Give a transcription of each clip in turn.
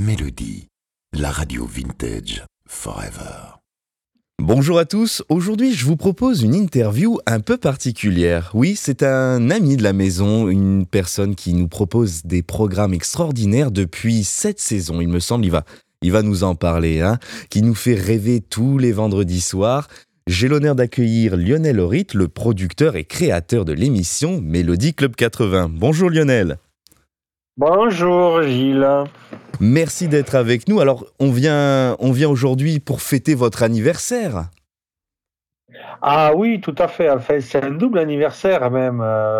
Mélodie, la radio vintage forever. Bonjour à tous, aujourd'hui je vous propose une interview un peu particulière. Oui, c'est un ami de la maison, une personne qui nous propose des programmes extraordinaires depuis 7 saisons, il me semble, il va nous en parler, qui nous fait rêver tous les vendredis soirs. J'ai l'honneur d'accueillir Lionel Orit, le producteur et créateur de l'émission Mélodie Club 80. Bonjour Lionel. Bonjour Gilles. Merci d'être avec nous. Alors, on vient aujourd'hui pour fêter votre anniversaire. Ah oui, tout à fait. En fait, c'est un double anniversaire même.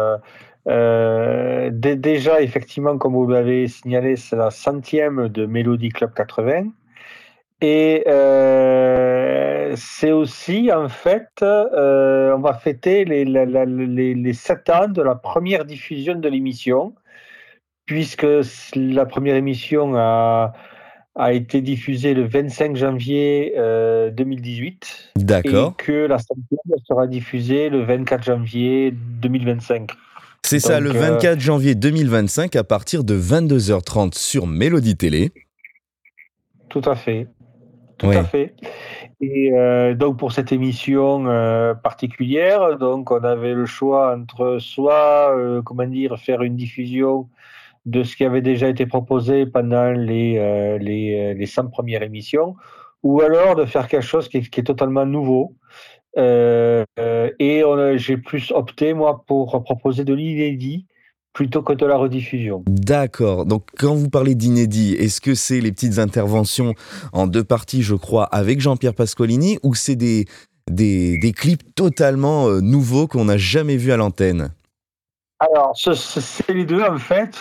Déjà, effectivement, comme vous l'avez signalé, c'est la 100e de Mélodie Club 80. Et c'est aussi, en fait, on va fêter les 7 ans de la première diffusion de l'émission, puisque la première émission a été diffusée le 25 janvier 2018 et D'accord. que la 100e sera diffusée le 24 janvier 2025. C'est ça, le Donc, 24 janvier 2025 à partir de 22h30 sur Mélodie Télé. tout à fait. Tout Oui. à fait. Et donc pour cette émission particulière, donc on avait le choix entre soit faire une diffusion de ce qui avait déjà été proposé pendant les 100 premières émissions, ou alors de faire quelque chose qui est totalement nouveau. J'ai plus opté, moi, pour proposer de l'inédit plutôt que de la rediffusion. D'accord. Donc, quand vous parlez d'inédit, est-ce que c'est les petites interventions en 2 parties, je crois, avec Jean-Pierre Pascolini, ou c'est des clips totalement nouveaux qu'on n'a jamais vus à l'antenne ? Alors, c'est les deux, en fait.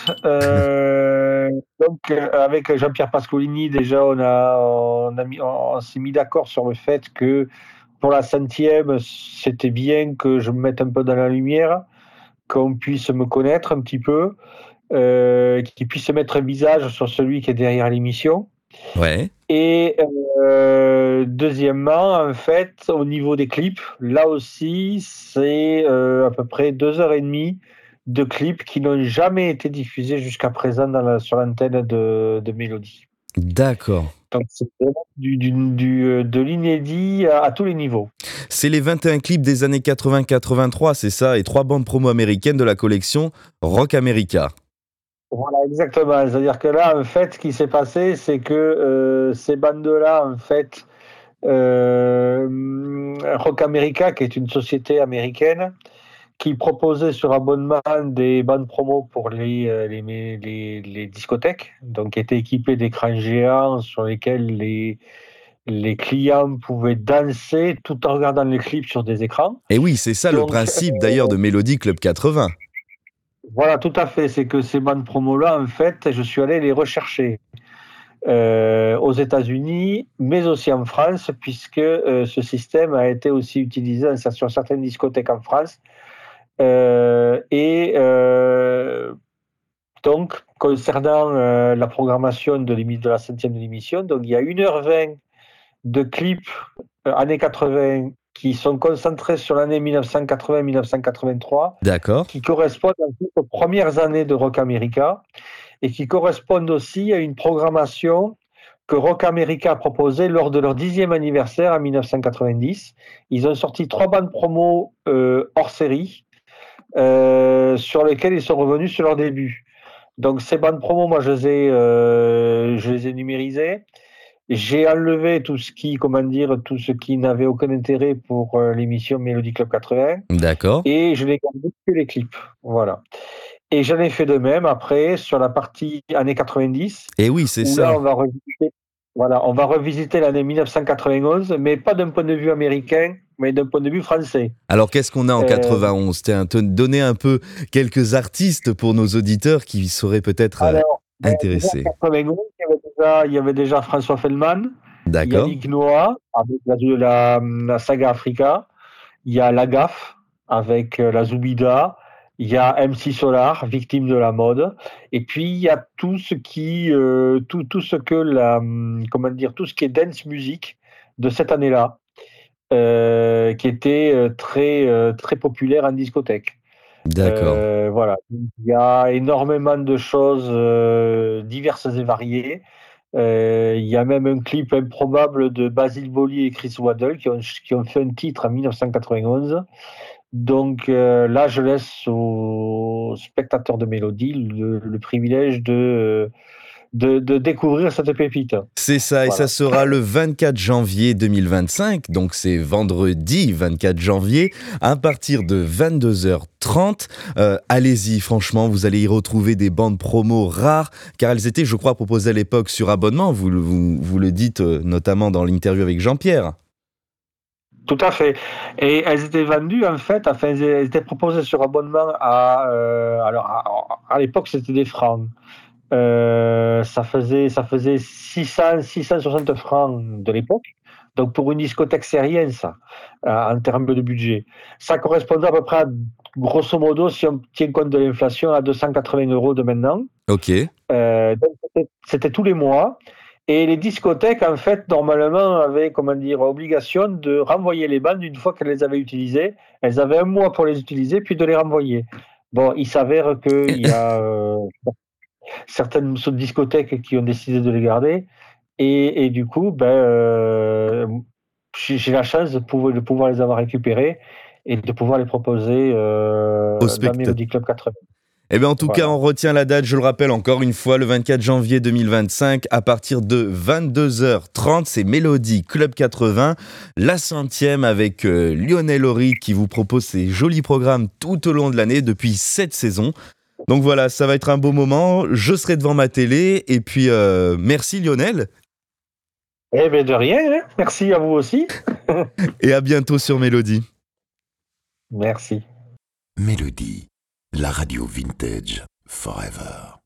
Avec Jean-Pierre Pascolini, déjà, on s'est mis d'accord sur le fait que pour la 100e, c'était bien que je me mette un peu dans la lumière, qu'on puisse me connaître un petit peu, qu'il puisse mettre un visage sur celui qui est derrière l'émission. Ouais. Et deuxièmement, en fait, au niveau des clips, là aussi, c'est à peu près 2h30 de clips qui n'ont jamais été diffusés jusqu'à présent sur l'antenne de Mélodie. D'accord. Donc c'est vraiment de l'inédit à tous les niveaux. C'est les 21 clips des années 80-83, c'est ça, et 3 bandes promo américaines de la collection Rock America. Voilà, exactement. C'est-à-dire que là, en fait, ce qui s'est passé, c'est que ces bandes-là, en fait, Rock America, qui est une société américaine, qui proposait sur abonnement des bandes promo pour les discothèques, donc qui étaient équipées d'écrans géants sur lesquels les clients pouvaient danser tout en regardant les clips sur des écrans. Et oui, c'est ça le Donc, principe d'ailleurs de Mélodie Club 80. voilà, tout à fait. C'est que ces bandes promo-là, en fait, je suis allé les rechercher aux États-Unis, mais aussi en France, puisque ce système a été aussi utilisé sur certaines discothèques en France. Donc, concernant la programmation de la 100e de l'émission, donc il y a 1h20 de clips années 80 qui sont concentrés sur l'année 1980-1983, D'accord. qui correspondent en fait aux premières années de Rock America et qui correspondent aussi à une programmation que Rock America a proposée lors de leur 10e anniversaire en 1990. Ils ont sorti 3 bandes promo hors série sur lesquelles ils sont revenus sur leur début. Donc ces bandes promo, moi je les ai numérisées. J'ai enlevé tout ce qui n'avait aucun intérêt pour l'émission Mélodie Club 80 D'accord. et je n'ai gardé que les clips. Voilà. Et j'en ai fait de même après sur la partie années 90 Et oui, c'est où ça. là on va revisiter l'année 1991, mais pas d'un point de vue américain, mais d'un point de vue français. Alors, qu'est-ce qu'on a en 91 ? Donner un peu quelques artistes pour nos auditeurs qui seraient peut-être Déjà intéressés. en 91, il y avait déjà François Feldman, D'accord. Yannick Noah avec la saga Africa, il y a La Gaffe avec la Zoubida, il y a MC Solar, victime de la mode, et puis il y a tout ce qui tout ce qui est dance music de cette année-là, qui était très populaire en discothèque. D'accord. Voilà, il y a énormément de choses diverses et variées. Il y a même un clip improbable de Basil Boli et Chris Waddell qui ont fait un titre en 1991. Donc là, je laisse aux spectateurs de Mélodie le privilège de découvrir cette pépite. C'est ça, et Voilà. ça sera le 24 janvier 2025, donc c'est vendredi 24 janvier, à partir de 22h30. Allez-y, franchement, vous allez y retrouver des bandes promo rares, car elles étaient, je crois, proposées à l'époque sur abonnement, vous le dites notamment dans l'interview avec Jean-Pierre. Tout à fait. Et elles étaient vendues, en fait, enfin, elles étaient proposées sur abonnement à l'époque, c'était des francs. Ça faisait 660 francs de l'époque. Donc pour une discothèque, c'est rien ça, en termes de budget. Ça correspondait à peu près, grosso modo, si on tient compte de l'inflation, à 280 € de maintenant. Ok. Donc c'était tous les mois. Et les discothèques, en fait, normalement, avaient, obligation de renvoyer les bandes une fois qu'elles les avaient utilisées. Elles avaient un mois pour les utiliser, puis de les renvoyer. Bon, il s'avère qu'il y a certaines discothèques qui ont décidé de les garder. Et du coup, j'ai la chance de pouvoir les avoir récupérés et de pouvoir les proposer dans Melody Club 80. Eh bien, en tout cas, on retient la date, je le rappelle encore une fois, le 24 janvier 2025, à partir de 22h30, c'est Mélodie Club 80, la 100e avec Lionel Horry qui vous propose ses jolis programmes tout au long de l'année depuis 7 saisons. Donc voilà, ça va être un beau moment, je serai devant ma télé, et puis merci Lionel. Eh bien, de rien, hein. Merci à vous aussi. Et à bientôt sur Mélodie. Merci. Mélodie, la radio vintage forever.